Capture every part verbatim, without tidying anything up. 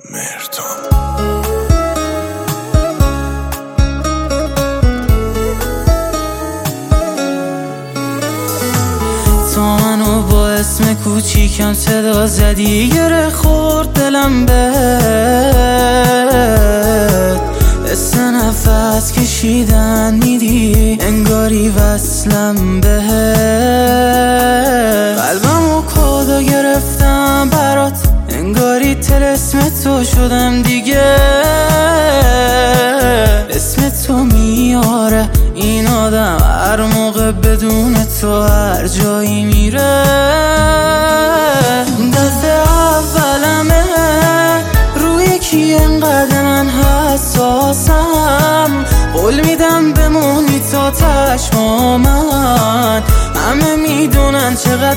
مهرتام. تو منو با اسم کوچیکم صدا زدی، گره خورد دلم بهت، حس نفس کشیدن میدی انگاری وصلم بهت. قلبمو کادو گرفتم برات، انگاری طلسم تو شدم دیگه. اسم تو میاره این آدم هر موقع بدون تو هر جایی میره. دفعه اولمه روی کی انقدر من حساسم، قول میدم بمونی تا چشم من، همه میدونن چقدر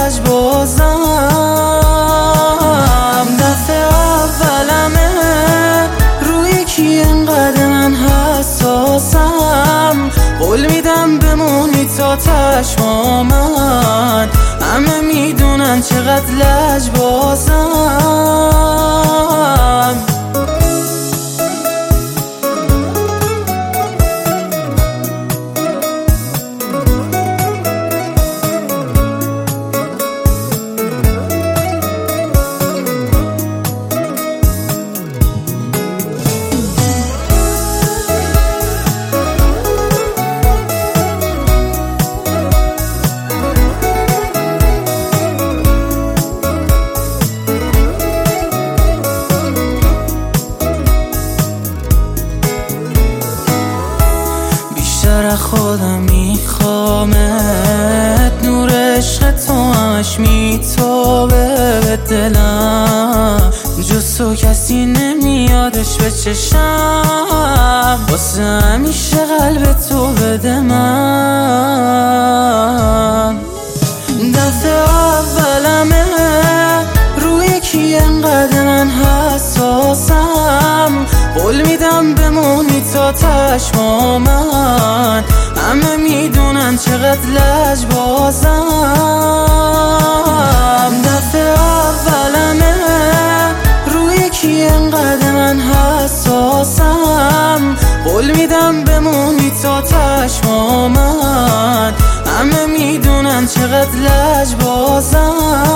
لجبازم. دفعه اولمه روی کی انقدر من حساسم، قول میدم بمونی تا چشم من، همه میدونن چقدر لجبازم. خودم میخوامت، نور عشق تو همش میتابه به دلم، جز تو کسی نمیادش به چشم، واسه همیشه قلب تو بده من. دفعه اولمه روی کی انقدر من حساسم، قول میدم بمونی تا چشم من، همه میدونن چقدر لجبازم. دفعه اولمه روی کی انقدر من حساسم، قول میدم بمونی تا چشم من، همه میدونن چقدر لجبازم.